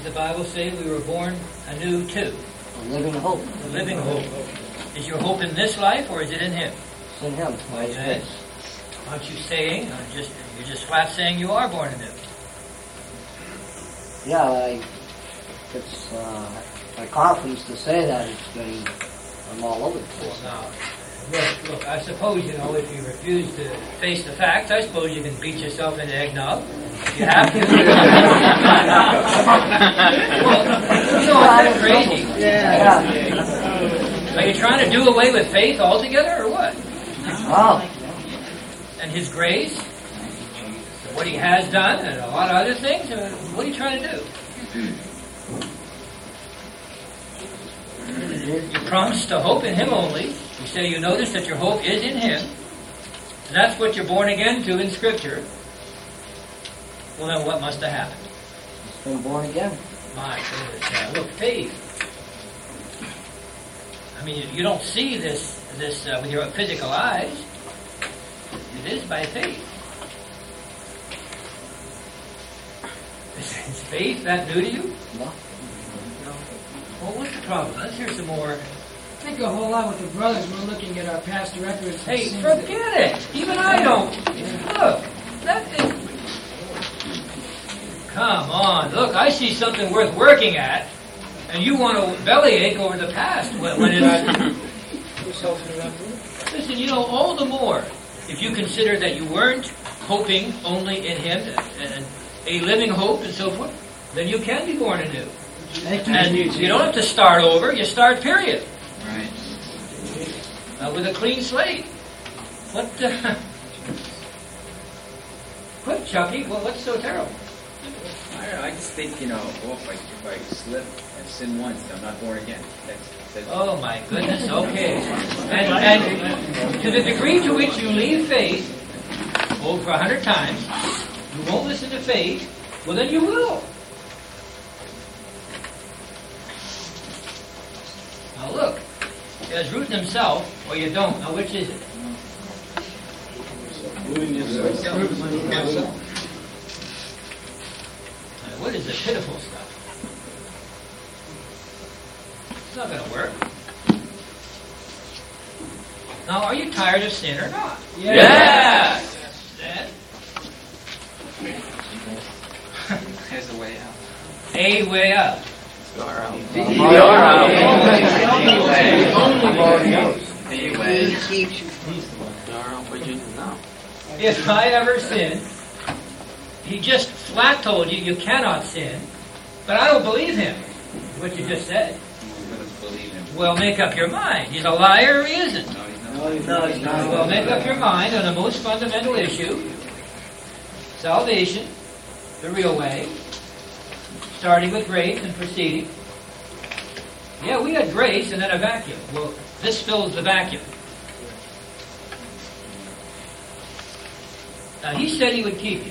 the Bible say we were born anew too? A living hope. A living hope. Is your hope in this life or is it in Him? It's in Him. By His grace. Aren't you saying, you're just flat saying you are born anew? Yeah, it's my confidence to say that I'm all over the place. Now, look, I suppose, if you refuse to face the facts, I suppose you can beat yourself into eggnog. You have to. That's crazy. Yeah. Are you trying to do away with faith altogether, or what? Oh. And His grace, what He has done, and a lot of other things. What are you trying to do? You promise to hope in Him only. You say you notice that your hope is in Him. And that's what you're born again to in Scripture. Well, then what must have happened? It's been born again. My goodness. Yeah, look, faith. I mean, you don't see this with your physical eyes. It is by faith. Is faith that new to you? No. Well, what's the problem? Let's hear some more. I think a whole lot with the brothers. We're looking at our past records. Hey, forget it. Even I don't. Look, that is... Come on. Look, I see something worth working at, and you want to bellyache over the past when it's... Listen, all the more, if you consider that you weren't hoping only in Him, and a living hope and so forth, then you can be born anew. And you don't have to start over, you start period. Right. With a clean slate. What Chucky? What's so terrible? I don't know, I just think, if I slip and sin once, I'm not born again. That's Oh my goodness, okay. And to the degree to which you leave faith, over 100 times, you won't listen to faith, well then you will. Now look, there's root in himself, or you don't. Now which is it? Now, what is the pitiful stuff? It's not going to work. Now, are you tired of sin or not? Yes! Then, There's a way out. a way out. The If I ever sin, he just flat told you you cannot sin, but I don't believe him. What you just said. Well, make up your mind. He's a liar or he isn't? No, he's not. Well, make up your mind on the most fundamental issue. Salvation, the real way, starting with grace and proceeding. Yeah, we had grace and then a vacuum. Well, this fills the vacuum. Now, he said he would keep you.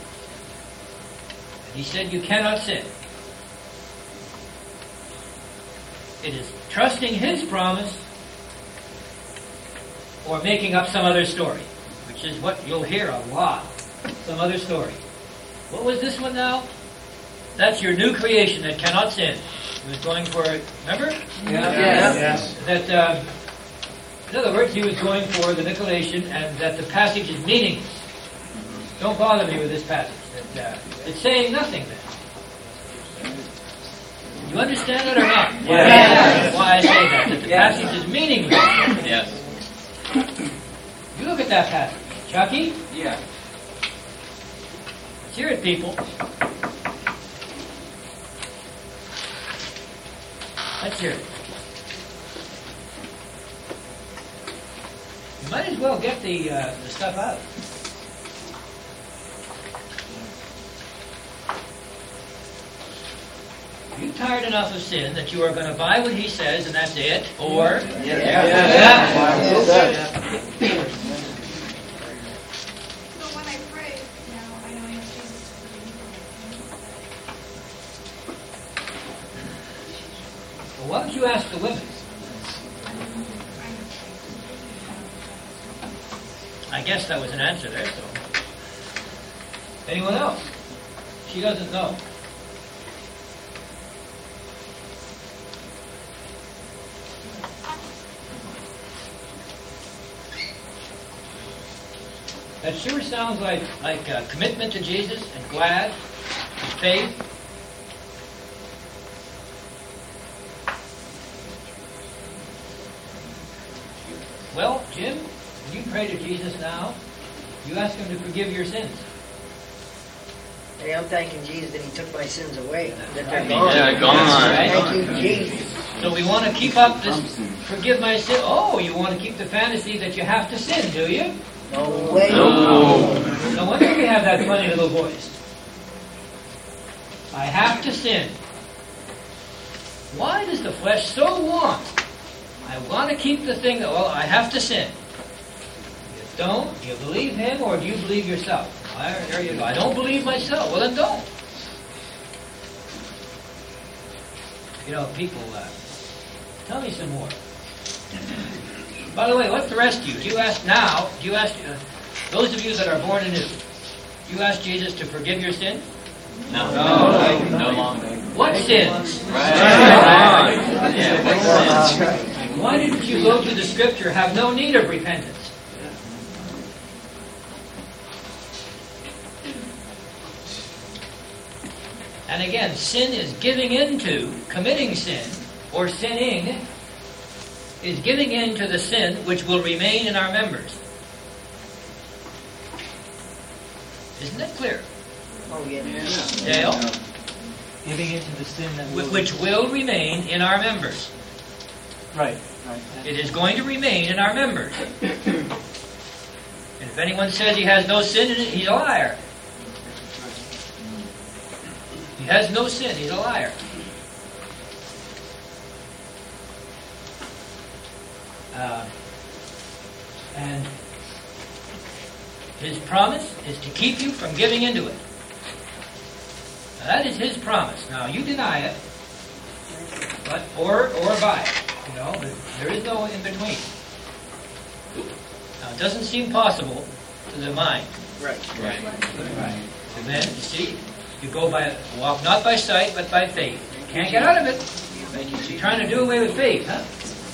He said you cannot sin. It is trusting his promise or making up some other story, which is what you'll hear a lot. Some other story. What was this one now? That's your new creation that cannot sin. He was going for it, remember? Yes. That, in other words, he was going for the Nicolaitan, and that the passage is meaningless. Don't bother me with this passage. That, it's saying nothing then. You understand that or not? Yes. Why I say that the passage is meaningless. Yes. You look at that passage. Chucky? Yeah. Let's hear it, people. Let's hear it. You might as well get the stuff out. Are you tired enough of sin that you are going to buy what he says and that's it? Or... When I pray, now I know I have Jesus to forgive me for Well, why don't you ask the women? I guess that was an answer there, so... Anyone else? She doesn't know. That sure sounds like commitment to Jesus and glad and faith. Well, Jim, when you pray to Jesus now, you ask him to forgive your sins. Hey, I'm thanking Jesus that he took my sins away. That they're Right. gone. They're gone. Thank you, Jesus. So we want to keep up this forgive my sin. Oh, you want to keep the fantasy that you have to sin, do you? No way. No wonder we have that funny little voice. I have to sin. Why does the flesh so want? I want to keep the thing that, well, I have to sin. You don't? Do you believe him or do you believe yourself? There you go. I don't believe myself. Well, then don't. You know, people, tell me some more. By the way, what's the rest of you? Do you ask now, those of you that are born anew, do you ask Jesus to forgive your sins? No longer. What sins? Why didn't you go to the scripture, have no need of repentance? And again, sin is giving into, committing sin, or sinning, is giving in to the sin which will remain in our members. Isn't that clear? Oh, yeah. Dale? Giving into the sin that Which will remain in our members. Right. It is going to remain in our members. And if anyone says he has no sin in it, he's a liar. He has no sin, he's a liar. And his promise is to keep you from giving into it. Now, that is his promise. Now, you deny it, but or by it. You know, there is no in between. Now, it doesn't seem possible to the mind. Right. Right. And then, you see, you go walk not by sight, but by faith. Can't get out of it. You're trying to do away with faith, huh?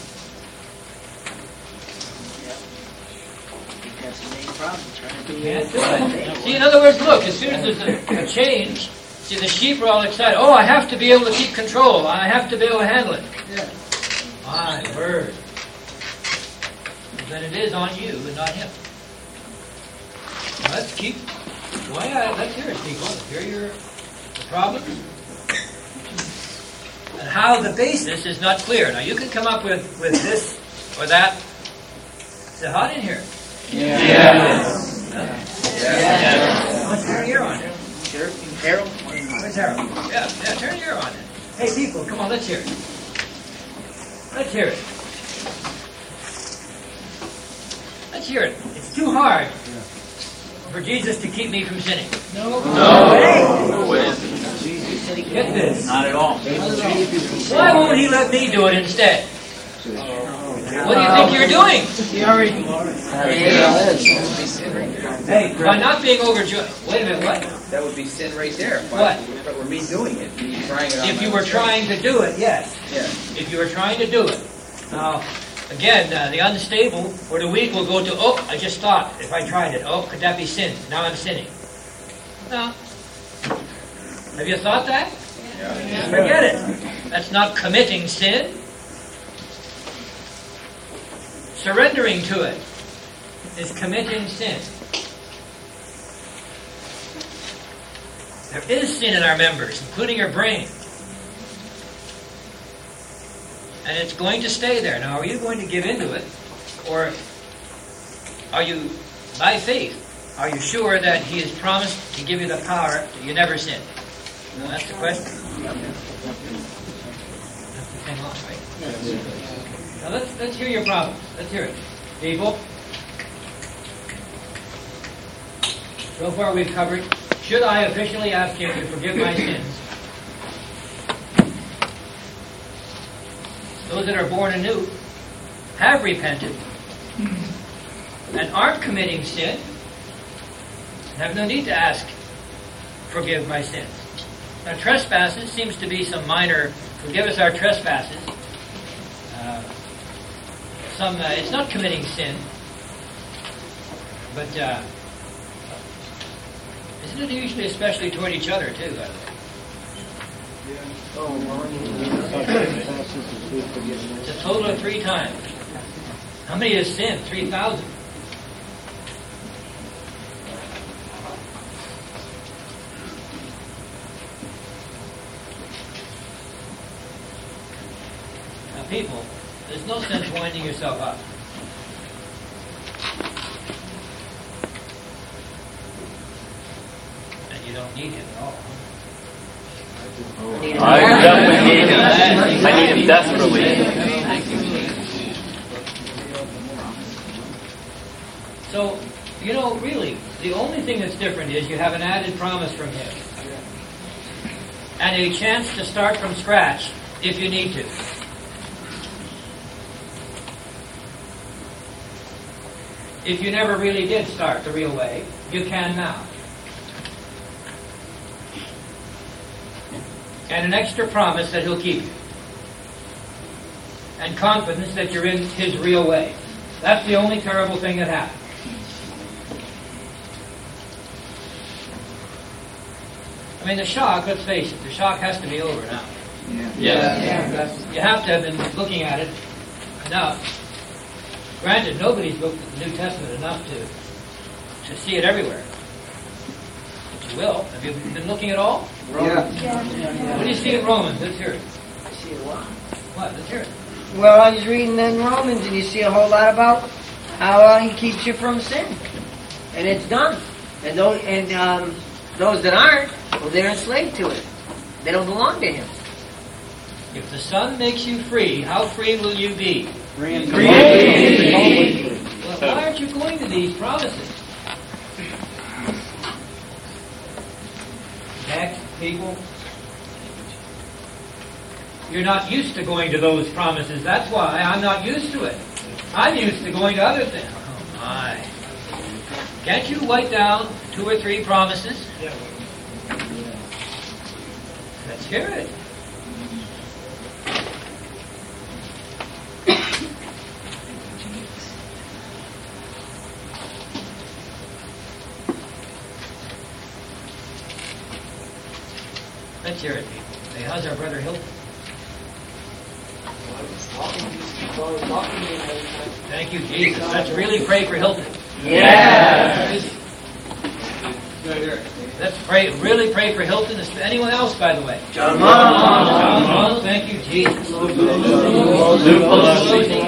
That's the main problem. Trying to do Can't do it. it. See, in other words, look, as soon as there's a change, see, the sheep are all excited. Oh, I have to be able to keep control. I have to be able to handle it. Yeah. My word. Then it is on you and not him. Now, let's keep... let's hear it, people. Let's hear the problem. And how the basis is not clear. Now, you can come up with this or that. Is it hot in here? Yes. Let's turn your on it. Harold? Where's Harold? Yeah, turn your on it. Hey, people, come on, let's hear it. Let's hear it. Let's hear it. It's too hard for Jesus to keep me from sinning. No way. Get this. Not at all. Why won't he let me do it instead? What do you think you're doing? He already. Hey, by not being overjoyed. Wait a minute, what? That would be sin right there. What? But we're me doing it. Me trying it on If my you were own. trying to do it, yes. Yeah. If you were trying to do it. Now, again, the unstable or the weak will go to, oh, I just thought, if I tried it, oh, could that be sin? Now I'm sinning. No. Have you thought that? Yeah. Forget it. That's not committing sin. Surrendering to it is committing sin. There is sin in our members, including your brain. And it's going to stay there. Now, are you going to give into it? Or are you, by faith, are you sure that he has promised to give you the power that you never sin? Well, that's the question. That's the thing on, right? Now, let's hear your problems. Let's hear it. People. So far we've covered, should I officially ask him to forgive my sins? Those that are born anew have repented and aren't committing sin and have no need to ask, forgive my sins. Now, trespasses seems to be some minor, forgive us our trespasses. It's not committing sin, but Isn't it usually especially toward each other, too, by the way? It's a total of 3 times. How many has sinned? 3,000. Now, people, there's no sense winding yourself up. And you don't need him at all. I definitely need him. I need him desperately. So, you know, really, the only thing that's different is you have an added promise from him. And a chance to start from scratch if you need to. If you never really did start the real way, you can now. And an extra promise that he'll keep you. And confidence that you're in his real way. That's the only terrible thing that happens. I mean, the shock, let's face it, the shock has to be over now. Yes. You have to have been looking at it enough. Granted, nobody's looked at the New Testament enough to see it everywhere. But you will. Have you been looking at all? Yeah. What do you see in Romans? Let's hear it. I see a lot. What? Let's hear it. Well, I was reading in Romans, and you see a whole lot about how he keeps you from sin, and it's done. And those that aren't, well, they're enslaved to it. They don't belong to him. If the Son makes you free, how free will you be? Free. Well, why aren't you going to these promises? Next, people. You're not used to going to those promises. That's why I'm not used to it. I'm used to going to other things. Oh, my. Can't you write down 2 or 3 promises? Let's hear it. Let's hear it, people. Hey, how's our brother Hilton? Thank you, Jesus. Let's really pray for Hilton. Yes. Let's pray. Really pray for Hilton. Anyone else, by the way? John John. Thank you, Jesus.